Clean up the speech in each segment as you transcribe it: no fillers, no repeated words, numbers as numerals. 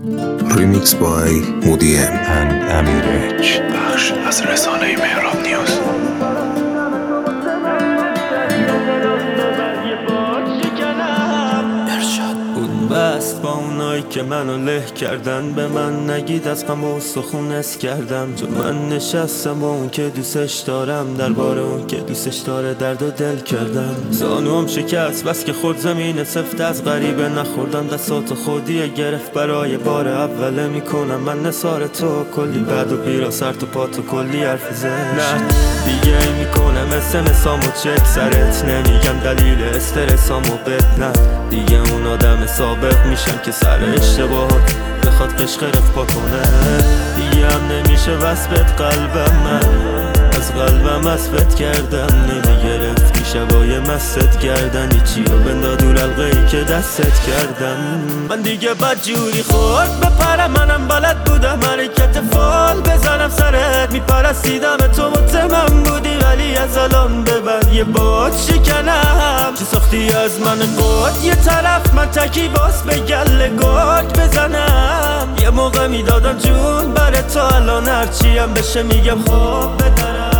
Remixed by Moody M and Amir H. بخش از رسانه مهراب نیوز. بست با اونایی که منو له کردن، به من نگید از غم و سخون اس کردم. چون من نشستم با اون که دوستش دارم، دربار اون که دوستش داره درد و دل کردم. زانوام شکست بس که خورد زمین سفت، از غریبه نخوردم دستات خودیه گرفت. برای بار اوله میکنم من نثار تو، کلی بد و بیرا سر تو پا تو کلی حرف زشت. نه دیگه میکنم مسامو چک سرت، نمیگم دلیل استرسامو بدنم. دیگه اون آدم سابق میشم که سر اشتباهات بخواد قشق رفپا کنه. دیگه هم نمیشه وصفت قلبم، من از قلبم وصفت کردم. نمیگرفتی شبای مست کردن چی رو بندا دور حلقه‌ای که دستت کردم. من دیگه بدجوری خورد بپرم، منم بلد بودم حرکت فال بزنم سرت. میپرستیدم تو من بودی، ولی از الان به بعد یه باد شکنم. چی ساختی از من قد یه طرف، من تکی باس به گل گرگ بزنم. یه موقع میدادم جون بره تا الان هرچی هم بشه میگم خوب بدرم.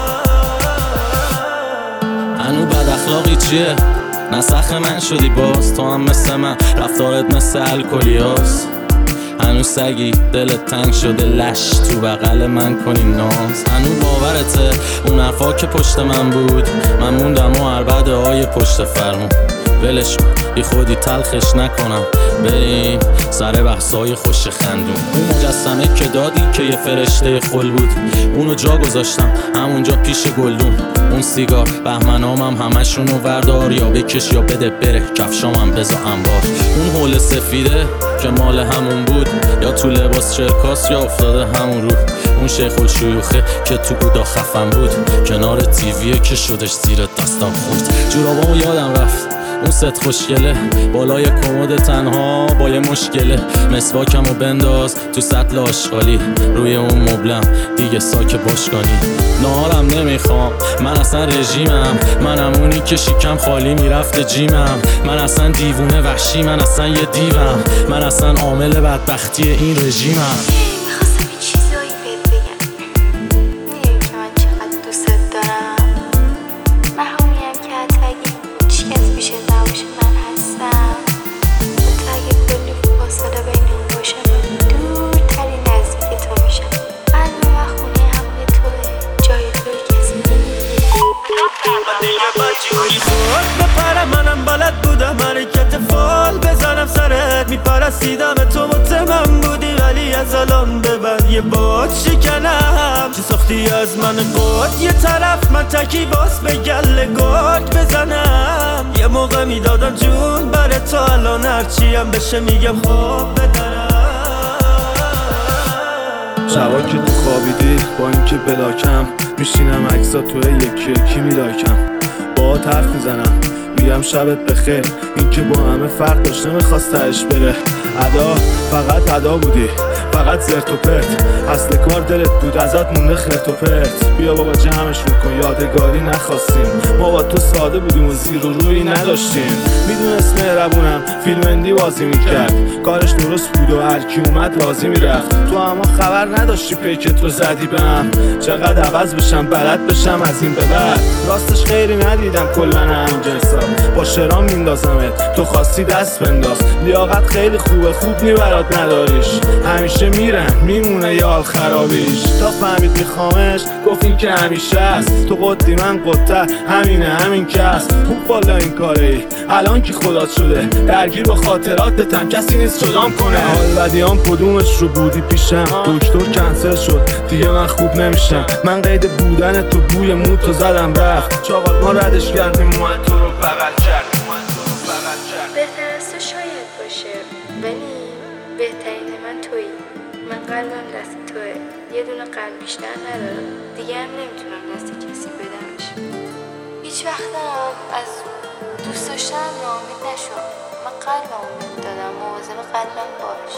هنو بد اخلاقی چیه؟ نسخ من شدی باز، تو هم مثل من رفتارت مثل الکلیاس. هنو سگی دلت تنگ شده لش تو بغل من کنی ناز. هنو باورته اون حرفا که پشت من بود، من موندم و عربده های پشت فرمون. ولش بی خودی تلخش نکنم، بریم سر بحثای خوش خندون. اون مجسمه که دادی که یه فرشته خل بود، اونو جا گذاشتم همونجا پیش گلدون. اون سیگار بهمنامم همشونو وردار، یا بکش یا بده بره کفشامم بزا انبار. اون حول سفیده که مال همون بود، یا تو لباس چرکاس یا افتاده همون رو. اون شیخ الشیوخه که تو بودا خفن بود، کنار تیویه که شدش زیر دستم خورد. جورابامو یادم رفت اون ست خوشگله بالای کمد تنها با یه مشکله. مسواکمو بنداز تو سطل آشغالی، روی اون مبلم دیگه ساک باشگانی. نهارم نمیخوام من اصلا رژیمم، منم اونی که شیکم خالی میرفته جیمم. من اصلا دیوونه وحشی، من اصلا یه دیوم، من اصلا عامل بدبختی این رژیمم. میخواستم یه چیزایی بهت بگم، میدونی که من چقدر دوست دارم. من همونیم که حتی اگه هیچ کس بیشه نباشه من هستم. حتی اگه کلی فاصله بینمون باشه من دورترین نزدیک تو میشم. قلب من خونه همه توه، جای توی کسی نمیگیره. من دیگه بدجوری خورد بپرم، منم بلد بودم حرکت فال بزنم سرت. میپرستیدم تو من بودی، ولی از الان به بعد یه باد شکنم. چی ساختی از من قد یه طرف، من تکی باس به گل گرگ بزنم. یه موقع میدادم جون بره تا الان هرچی هم بشه میگم خوب بدرم. شبا که تو خوابیدی با اینکه بلاکم، میشینم عکسا توی یکی یکی میلایکم. با حرف میزنم میگم شبت بخیر، این که با همه فرق داشت نمیخواست تهش بره. ادا فقط ادا بودی، فقط زرت و پرت، اصل کار دلت بود ازت مونده خرت و پرت. بیا بابا جمعشون کن یادگاری نخواستیم، ما با تو ساده بودیم و زیر و روی نداشتیم. میدونست مهربونم فیلم اندی بازی میکرد، کارش درست بود و هرکی اومد راضی میرفت. تو اما خبر نداشتی پیکت رو زدی بهم، چقدر عوض بشم بلد بشم از این به بعد. راستش خیری ندیدم کلن همین جنسا، با شرام میندازمت تو خواستی دست بنداز. لیاقت خیلی خوبه خوب برات نداریش، همیشه میرن میمونه یال خرابیش. تا فهمید میخوامش گفت این که همیشه است، تو قدی من قدتر همینه همین کس. خوب بالا این کاره ای الان که خدات شده، درگیر با خاطراتتم کسی نیست جدام کنه. حال بدیام کدومش رو بودی پیشم، دکتر کنسل شد دیگه من خوب نمیشم. من قید بودن تو بوی مو تو زدم رفت، چاقال ما ردش کردیم موت تو رو بغل کرد. بهتر از تو شاید باشه، ولی بهترین من تویی. من قلبم دست توه، یه دونه قلب بیشتر ندارم، دیگه هم نمیتونم دست کسی بدمش. هیچ وقتم از دوست داشتنم ناامید نشو. من قلبم رو دادم، مواظب قلبم باش.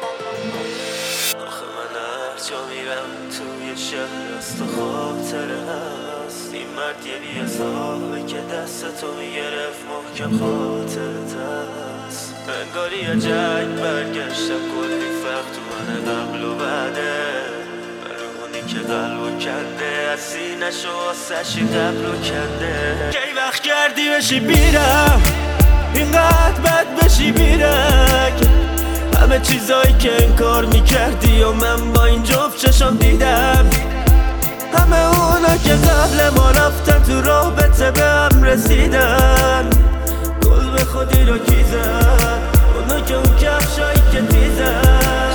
آخه من هر جا میرم توی شهر از تو خاطره هست. این مرد یه بی‌حسابه که دستتو میگرفت محکم خاطرت هست. انگاری یه جنگ برگشتم کلی من قبل و بعده برونی که قلبو کنده از سینه‌شو آسشی قبلو کنده کی وقت کردی بشی بیرم اینقدر بد بشی بیرک همه چیزایی که انکار میکردی و من با این جفت چشم دیدم همه اونا که قبل ما رفتن تو رابطه به هم رسیدن گل به خودی رو کی زد اونا که اون کفشایی که دیزن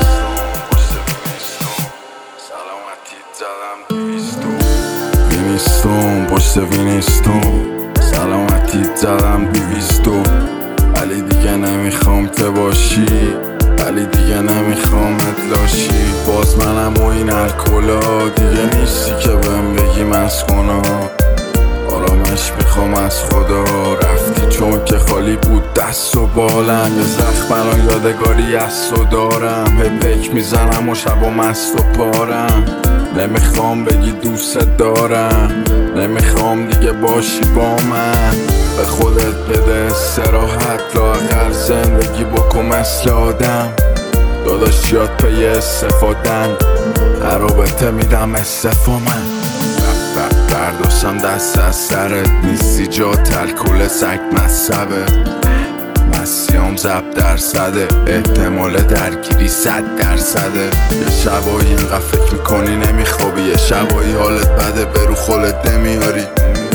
وینستون پشت وینستون سلامتی زدم 200 ولی دیگه نمیخوام ته باشی ولی دیگه نمیخوامت لاشی باز منم و این الکلا دیگه نیستی که بهم بگی مسکونا آرامش میخوام از خدا رفتی چون که خالی بود دست و بالم یه زخم الان یادگاری از تو دارم هی پک میزنم و شب و مست و پارم نمیخوام بگی دوست دارم نمیخوام دیگه باشی با من به خودت بده استراحت لااقل زندگی بکن مثل آدم داداش یاد پی استفادن هر رابطه میدم استفا من برداشتم دست از سرت نیستی جا الکل سگ مصبه مسیام 100% احتمال درگیری 100%. یه شبایی اینقدر فکر میکنی نمیخوابی یه شبایی حالت بده برو خودت نمیاری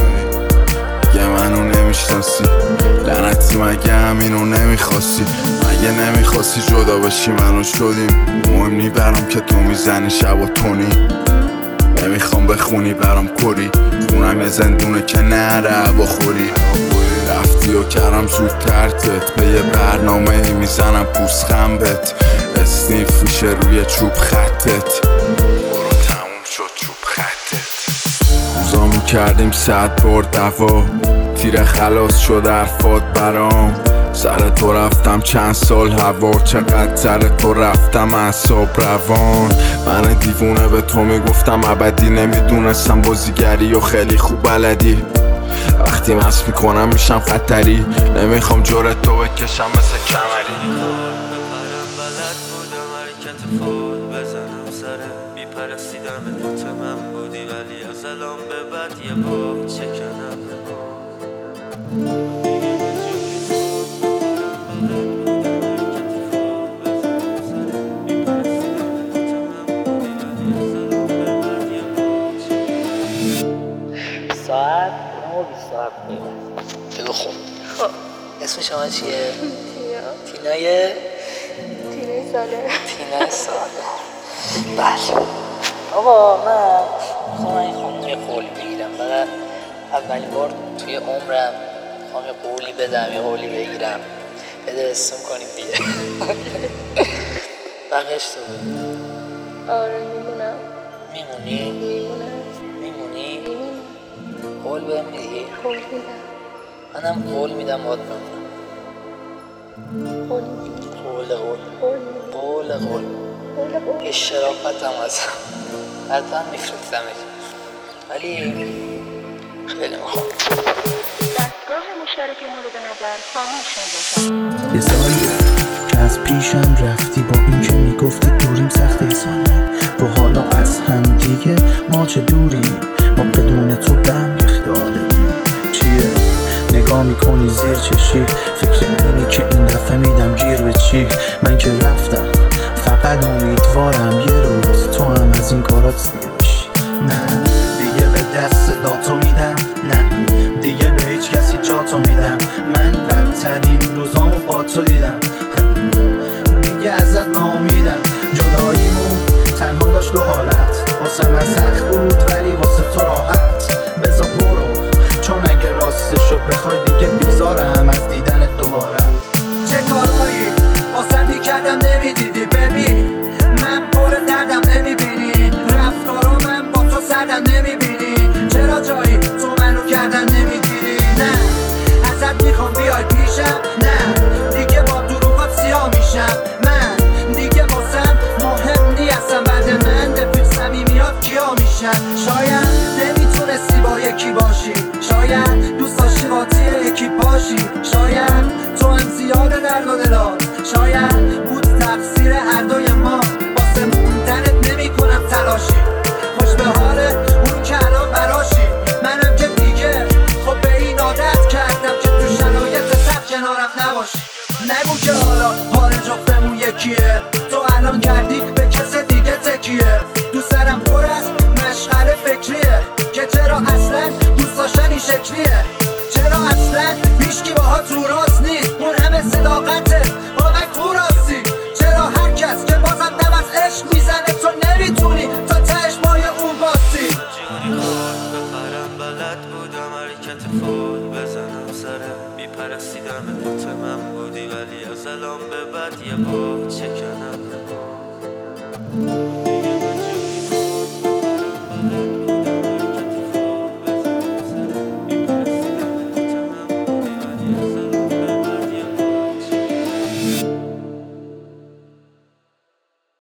دیگه منو نمیشناسی لعنتی مگه همینو نمیخواستی مگه نمیخواستی جدا بشی منو شدیم مهم نی برام که تو میزنی شب و تونی نمیخوام بخونی برام کری خونم یه زندونه که نره هوا خوری رفتی و کردم زود ترتت به یه برنامه میزنم پوست خنبت اسنیف میشه روی چوب خطت برو تموم شد چوب خطت روزا میکردیم 100 بار دوا تیر خلاص شد حرفات برام سر تو رفتم چند سال هوا چقدر سر تو رفتم اعصاب روان من دیوونه به تو میگفتم ابدی نمیدونستم بازیگری و خیلی خوب بلدی وقتی مست میکنم میشم خطری نمیخوام جرت تو بکشم مثل کمری بپرم بلد بودم حرکت فول بزنم سرم بیپرستیدم دوت من بودی ولی از الان به بعد یه بار چکنم ساعت 9:27 بگو خب اسم شما چیه؟ تینای ساله بله آقا من میخوام این خانم یه قولی بگیرم برای اولین بار توی عمرم میخوام یه قولی بدم یه قولی بگیرم بده اسم کنیم دیگه بقیش تو بگو آره میمونم میمونی؟ قول بهم میدی؟ قول میدم منم قول میدم باید بمونم قول یه شرافتم هستم حتما میفرستمش ولی خیلی میخوام دستگاه مشترک مورد نظر خاموش می‌باشد. یه سالیه که از پیشم رفتی با این که میگفتی دوریم سخت ایسانی با حالا از هم دیگه ما چه دوری ما بدون تو بهم یخداله چیه نگاه میکنی زیر چشی فکر اینی که این دفعه میدم گیر به چی من که رفتم فقط امیدوارم یه روز تو هم از این کارات سیر بشی نه دیگه به دست داتو میدم نه دیگه به هیچ کسی جاتو میدم من بدترین روزامو با تو دیدم دیگه ازت ناامیدم جداییمون تنها داشت دو حالت واسه من سخت بود ولی واسه تو راحت بزا برو چون اگه راستشو بخوای دیگه بیزارم از دیدنت دوباره چه کارهایی واسه میکردم نمیدیدی ببین من پر دردم نمیبینی رفتارا من با تو سردم نمیبینی چرا جایی تو منو کردن نمیگیری نه ازت میخوام بیای پیشم نه دیگه با دروغات سیاه میشم من دیگه واسم مهم نیستم بعد من رفیق صمیمیات کیا میشن شاید نمیتونستی با یکی باشی شاید دوست داشتی با تیر یکی باشی شاید تو هم زیاده درد و دلات شاید بود تقصیر هر دوی الان کردی به کس دیگه تکیه. دوست دارم پر از مشغله فکریه که چرا اصلا دوست داشتن این شکلیه، چرا اصلا هیچکی باها تو راست نیست، اون همه صداقته با من تو راستی، چرا هر کس که بازم دم از عشق میزنه تو نمیتونی تا تهش مای اون باسی. جوری خود بپرم بلد بودم حرکت فول بزنم سرم، میپرستیدم تو من بودی ولی از الان به بعد یه با چکنم